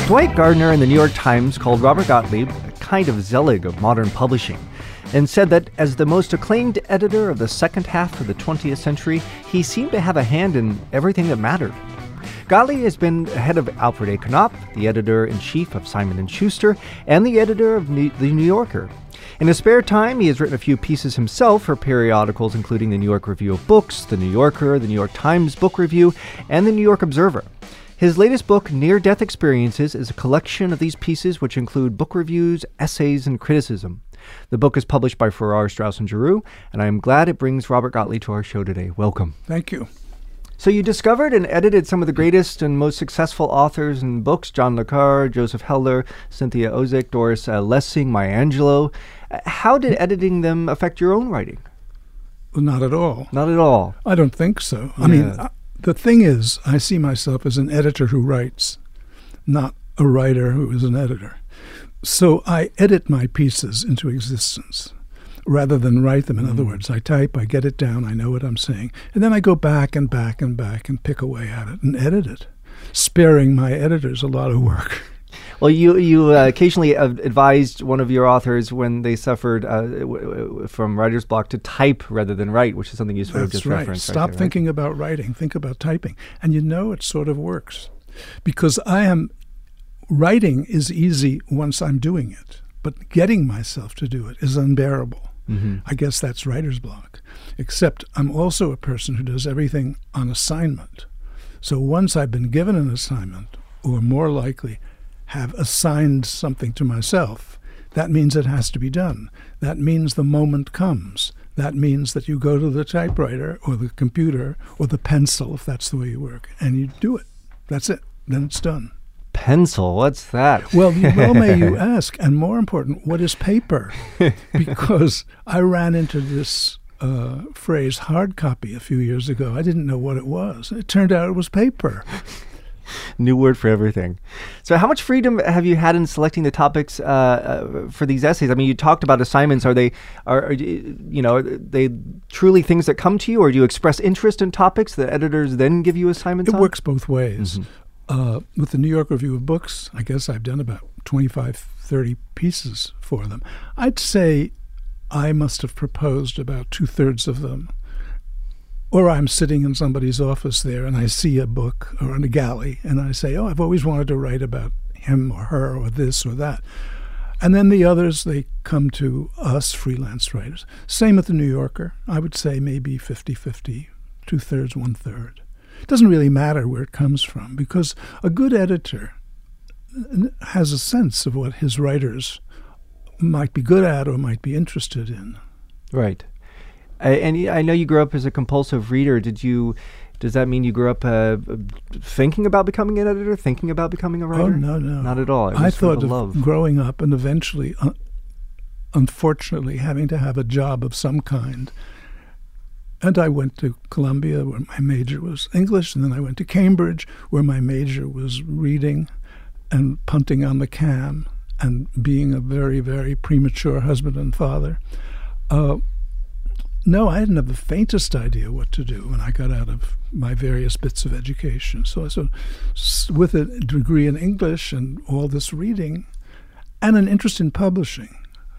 Dwight Gardner in the New York Times called Robert Gottlieb a kind of Zelig of modern publishing, and said that as the most acclaimed editor of the second half of the 20th century, he seemed to have a hand in everything that mattered. Gottlieb has been head of Alfred A. Knopf, the editor-in-chief of Simon & Schuster, and the editor of The New Yorker. In his spare time, he has written a few pieces himself for periodicals including the New York Review of Books, The New Yorker, the New York Times Book Review, and the New York Observer. His latest book, Near-Death Experiences, is a collection of these pieces which include book reviews, essays, and criticism. The book is published by Farrar, Straus & Giroux, and I am glad it brings Robert Gottlieb to our show today. Welcome. Thank you. So you discovered and edited some of the greatest and most successful authors and books, John le Carre, Joseph Heller, Cynthia Ozick, Doris Lessing, Maya Angelou. How did editing them affect your own writing? Well, not at all. Not at all. I don't think so. Yeah. I mean, the thing is, I see myself as an editor who writes, not a writer who is an editor. So I edit my pieces into existence rather than write them. In other words, I type, I get it down, I know what I'm saying, and then I go back and back and back and pick away at it and edit it, sparing my editors a lot of work. Well, you occasionally advised one of your authors when they suffered from writer's block to type rather than write, which is something you sort of just referenced. Stop thinking about writing, think about typing. And it sort of works. Because writing is easy once I'm doing it, but getting myself to do it is unbearable. Mm-hmm. I guess that's writer's block. Except I'm also a person who does everything on assignment. So once I've been given an assignment, or more likely have assigned something to myself, that means it has to be done. That means the moment comes. That means that you go to the typewriter or the computer or the pencil, if that's the way you work, and you do it. That's it. Then it's done. Pencil, what's that? Well, may you ask, and more important, what is paper? Because I ran into this phrase hard copy a few years ago. I didn't know what it was. It turned out it was paper. New word for everything. So how much freedom have you had in selecting the topics for these essays? I mean, you talked about assignments. Are they truly things that come to you, or do you express interest in topics that editors then give you assignments on? It works both ways. Mm-hmm. With the New York Review of Books, I guess I've done about 25, 30 pieces for them. I'd say I must have proposed about 2/3 of them. Or I'm sitting in somebody's office there and I see a book or in a galley and I say, I've always wanted to write about him or her or this or that. And then the others, they come to us freelance writers. Same with the New Yorker. I would say maybe 50-50, 2/3, 1/3. It doesn't really matter where it comes from because a good editor has a sense of what his writers might be good at or might be interested in. Right. And I know you grew up as a compulsive reader. Does that mean you grew up thinking about becoming an editor, thinking about becoming a writer? Oh, no. Not at all. I thought of growing up and eventually, unfortunately, having to have a job of some kind. And I went to Columbia, where my major was English, and then I went to Cambridge, where my major was reading and punting on the cam and being a very, very premature husband and father. No, I didn't have the faintest idea what to do when I got out of my various bits of education. So with a degree in English and all this reading and an interest in publishing,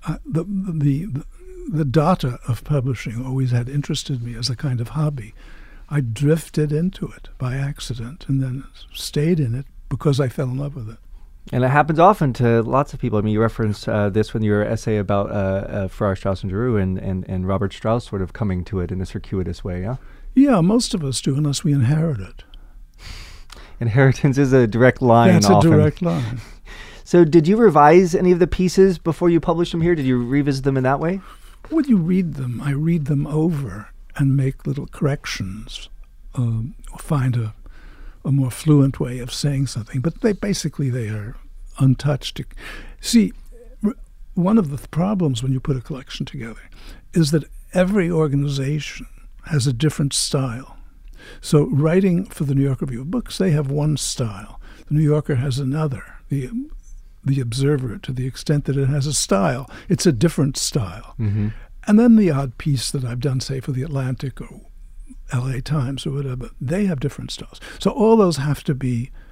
the data of publishing always had interested me as a kind of hobby. I drifted into it by accident and then stayed in it because I fell in love with it. And it happens often to lots of people. I mean, you referenced this when your essay about Farrar, Straus & Giroux and Robert Strauss sort of coming to it in a circuitous way, yeah? Yeah, most of us do, unless we inherit it. Inheritance is a direct line That's often. a direct line. So did you revise any of the pieces before you published them here? Did you revisit them in that way? When you read them, I read them over and make little corrections, find a more fluent way of saying something, but they are untouched. See, one of the problems when you put a collection together is that every organization has a different style. So writing for the New York Review of Books, they have one style. The New Yorker has another. The Observer, to the extent that it has a style, it's a different style. Mm-hmm. And then the odd piece that I've done, say, for the Atlantic or LA Times or whatever, they have different styles. So all those have to be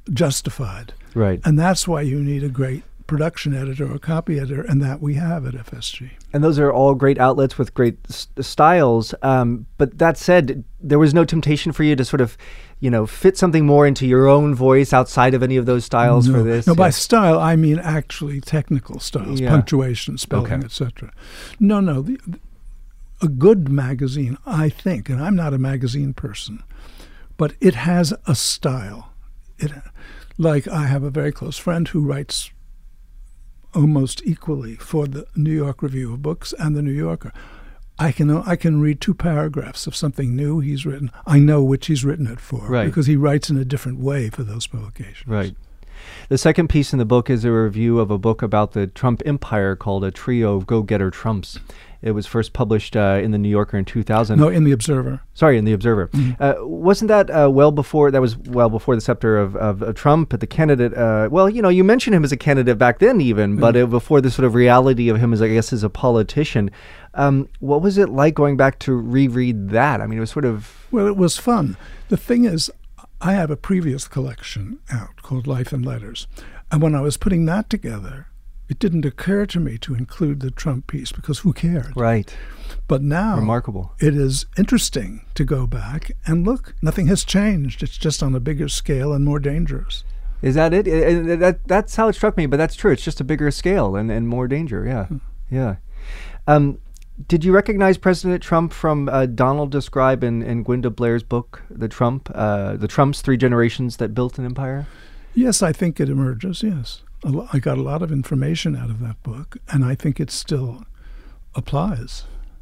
justified. Right. And that's why you need a great production editor or copy editor, and that we have at FSG. And those are all great outlets with great styles. But that said, there was no temptation for you to sort of, fit something more into your own voice outside of any of those styles for this? No, by style, I mean actually technical styles, punctuation, spelling, etc. No. A good magazine, I think, and I'm not a magazine person, but it has a style. Like I have a very close friend who writes almost equally for the New York Review of Books and the New Yorker. I can read 2 paragraphs of something new he's written. I know which he's written it for, because he writes in a different way for those publications. Right. The second piece in the book is a review of a book about the Trump empire called A Trio of Go-Getter Trumps. It was first published in the New Yorker in 2000. No, in the Observer. Sorry, in the Observer. Mm-hmm. Wasn't that well before the scepter of Trump, the candidate? You mentioned him as a candidate back then even, but before the sort of reality of him as a politician. What was it like going back to reread that? I mean, it was sort of... Well, it was fun. The thing is, I have a previous collection out called Life and Letters. And when I was putting that together, it didn't occur to me to include the Trump piece because who cared? Right. But now remarkable. It is interesting to go back and look. Nothing has changed. It's just on a bigger scale and more dangerous. Is that it? That's how it struck me, but that's true. It's just a bigger scale and more danger. Yeah. Did you recognize President Trump from Donald Describe and Gwenda Blair's book, The Trumps, 3 Generations That Built an Empire? Yes, I think it emerges, yes. I got a lot of information out of that book, and I think it still applies.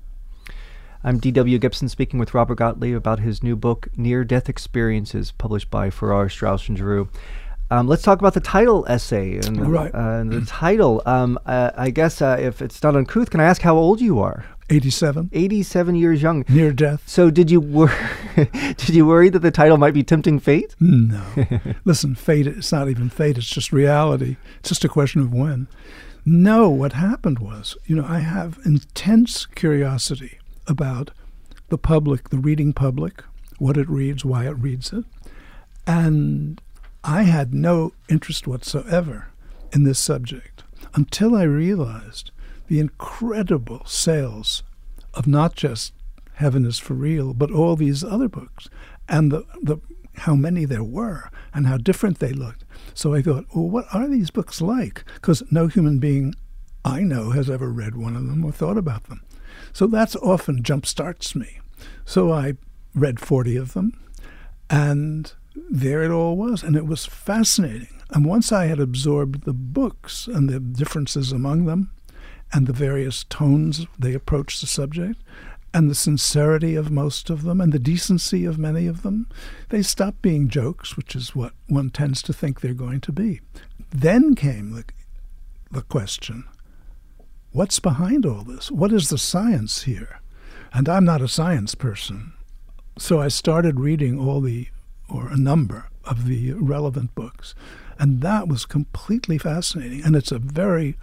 I'm D.W. Gibson speaking with Robert Gottlieb about his new book, Near-Death Experiences, published by Farrar, Straus & Giroux. Let's talk about the title essay. And the title, I guess if it's not uncouth, can I ask how old you are? 87. 87 years young. Near death. So did you worry that the title might be tempting fate? No. Listen, fate, it's not even fate, it's just reality. It's just a question of when. No, what happened was, I have intense curiosity about the public, the reading public, what it reads, why it reads it. And I had no interest whatsoever in this subject until I realized the incredible sales of not just Heaven is for Real, but all these other books, and the how many there were and how different they looked. So I thought, well, what are these books like? Because no human being I know has ever read one of them or thought about them. So that's often jump-starts me. So I read 40 of them, and there it all was, and it was fascinating. And once I had absorbed the books and the differences among them, and the various tones they approach the subject, and the sincerity of most of them, and the decency of many of them, they stopped being jokes, which is what one tends to think they're going to be. Then came the question, what's behind all this? What is the science here? And I'm not a science person. So I started reading a number of the relevant books. And that was completely fascinating. And it's a very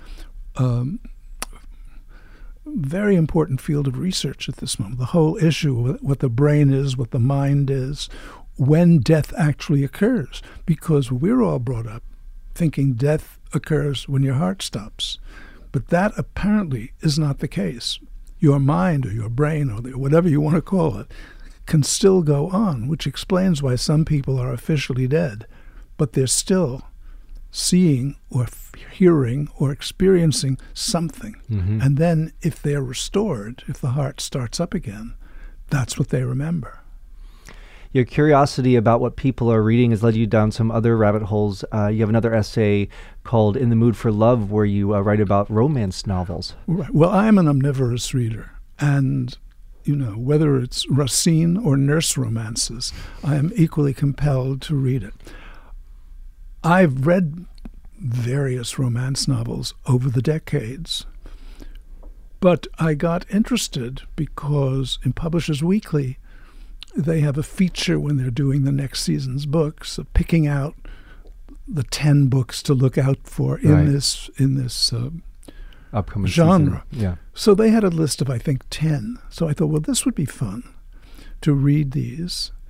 very important field of research at this moment. The whole issue of what the brain is, what the mind is, when death actually occurs. Because we're all brought up thinking death occurs when your heart stops. But that apparently is not the case. Your mind or your brain or whatever you want to call it can still go on, which explains why some people are officially dead, but they're still seeing or hearing or experiencing something. Mm-hmm. And then if they're restored, if the heart starts up again, that's what they remember. Your curiosity about what people are reading has led you down some other rabbit holes. You have another essay called In the Mood for Love, where you write about romance novels. Right. Well, I'm an omnivorous reader, and whether it's Racine or nurse romances, I am equally compelled to read it. I've read various romance novels over the decades, but I got interested because in Publishers Weekly, they have a feature when they're doing the next season's books of picking out the 10 books to look out for in this upcoming genre. Season. Yeah. So they had a list of, I think, 10. So I thought, well, this would be fun to read these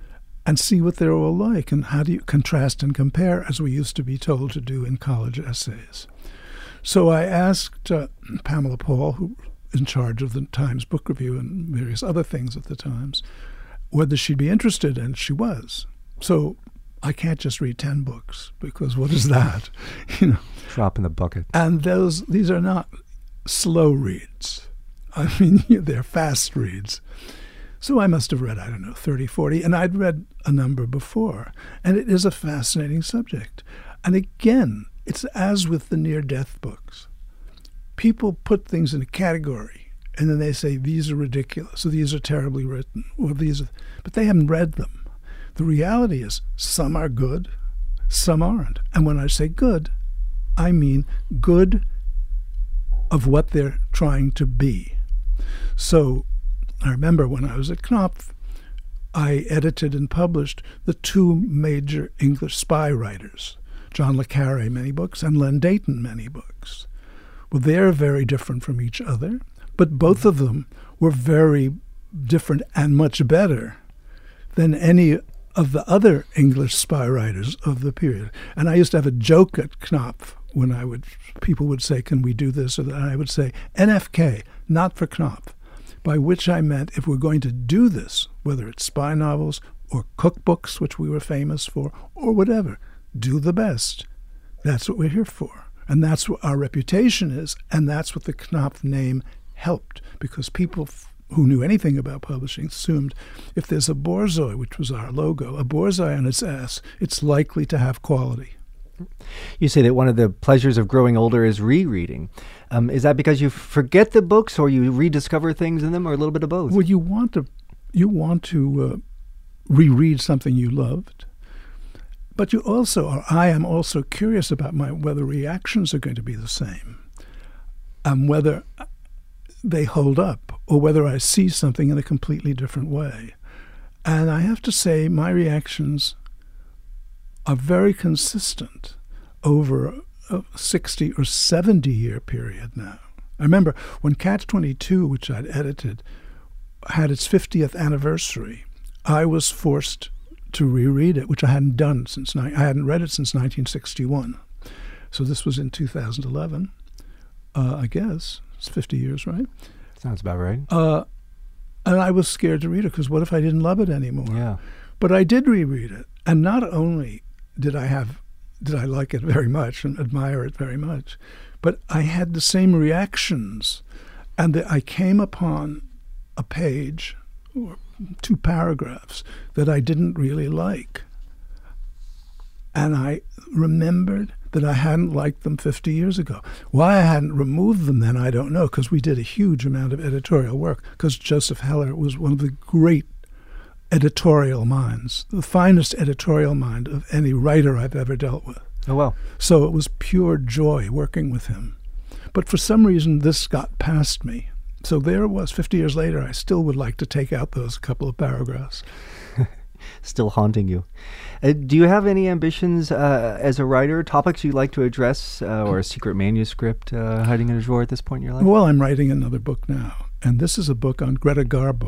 and see what they're all like, and how do you contrast and compare, as we used to be told to do in college essays. So I asked Pamela Paul, who was in charge of the Times Book Review and various other things at the Times, whether she'd be interested, and she was. So I can't just read 10 books, because what is that? Drop in the bucket. And these are not slow reads. I mean, they're fast reads. So I must have read, 30, 40, and I'd read a number before. And it is a fascinating subject. And again, it's as with the near-death books. People put things in a category, and then they say, these are ridiculous, or these are terribly written, or but they haven't read them. The reality is, some are good, some aren't. And when I say good, I mean good of what they're trying to be. So I remember when I was at Knopf, I edited and published the two major English spy writers, John le Carré, many books, and Len Deighton, many books. Well, they're very different from each other, but both of them were very different and much better than any of the other English spy writers of the period. And I used to have a joke at Knopf when people would say, can we do this or that? And I would say, NFK, not for Knopf, by which I meant if we're going to do this, whether it's spy novels or cookbooks, which we were famous for, or whatever, do the best. That's what we're here for. And that's what our reputation is, and that's what the Knopf name helped, because people who knew anything about publishing assumed if there's a Borzoi, which was our logo, a Borzoi on its ass, it's likely to have quality. You say that one of the pleasures of growing older is rereading. Is that because you forget the books, or you rediscover things in them, or a little bit of both? Well, you want to reread something you loved, but you also, or I am also curious about whether reactions are going to be the same, whether they hold up, or whether I see something in a completely different way. And I have to say, my reactions are very consistent over a 60 or 70 year period now. I remember when Catch-22, which I'd edited, had its 50th anniversary, I was forced to reread it, which I hadn't done I hadn't read it since 1961. So this was in 2011, I guess. It's 50 years, right? Sounds about right. And I was scared to read it, because what if I didn't love it anymore? Yeah. But I did reread it, and not only did I like it very much and admire it very much, but I had the same reactions, and I came upon a page or two paragraphs that I didn't really like, and I remembered that I hadn't liked them 50 years ago. Why I hadn't removed them then, I don't know, because we did a huge amount of editorial work, because Joseph Heller was one of the great editorial minds, the finest editorial mind of any writer I've ever dealt with. Oh, well. So it was pure joy working with him. But for some reason, this got past me. So there it was, 50 years later, I still would like to take out those couple of paragraphs. Still haunting you. Do you have any ambitions as a writer, topics you'd like to address, or a secret manuscript hiding in a drawer at this point in your life? Well, I'm writing another book now, and this is a book on Greta Garbo,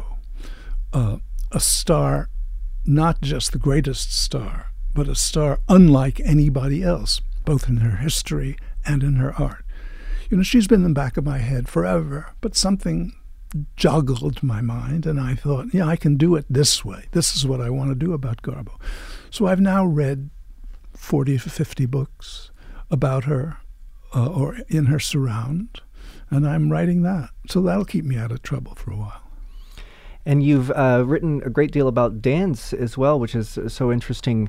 a star, not just the greatest star, but a star unlike anybody else, both in her history and in her art. She's been in the back of my head forever, but something joggled my mind, and I thought, I can do it this way. This is what I want to do about Garbo. So I've now read 40 to 50 books about her or in her surround, and I'm writing that. So that'll keep me out of trouble for a while. And you've written a great deal about dance as well, which is so interesting.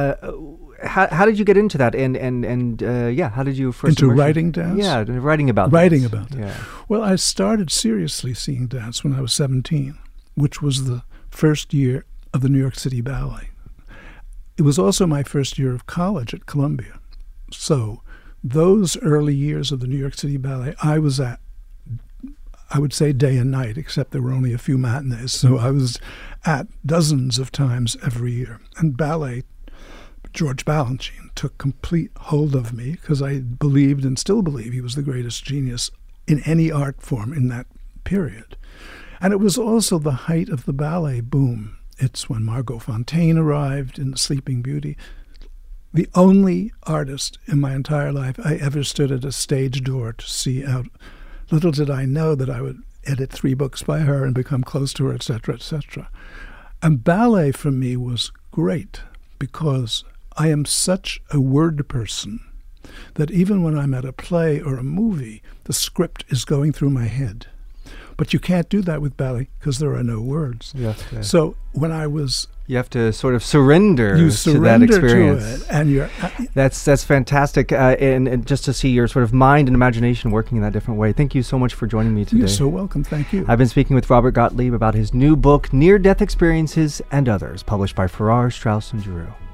How did you get into that? And how did you first into writing dance? Yeah, writing about it. Yeah. Well, I started seriously seeing dance when I was 17, which was the first year of the New York City Ballet. It was also my first year of college at Columbia. So those early years of the New York City Ballet, I was at, I would say day and night, except there were only a few matinees. So I was at dozens of times every year. And ballet, George Balanchine took complete hold of me, because I believed and still believe he was the greatest genius in any art form in that period. And it was also the height of the ballet boom It's when Margot Fonteyn arrived in Sleeping Beauty. The only artist in my entire life I ever stood at a stage door to see out. Little did I know that I would edit 3 books by her and become close to her, etc., etc. And ballet for me was great because I am such a word person that even when I'm at a play or a movie, the script is going through my head. But you can't do that with ballet because there are no words. So when I was... You have to sort of surrender to that experience. To it, and you're... That's fantastic, and just to see your sort of mind and imagination working in that different way. Thank you so much for joining me today. You're so welcome. Thank you. I've been speaking with Robert Gottlieb about his new book, Near-Death Experiences and Others, published by Farrar, Straus and Giroux.